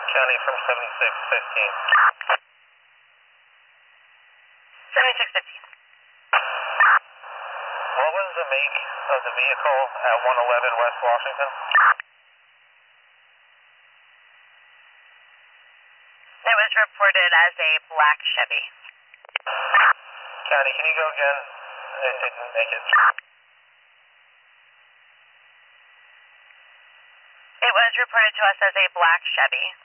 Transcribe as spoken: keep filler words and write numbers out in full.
County from seventy-six fifteen. seventy-six fifteen. What was the make of the vehicle at one eleven West Washington? It was reported as a black Chevy. County, can you go again? It didn't make it. It was reported to us as a black Chevy.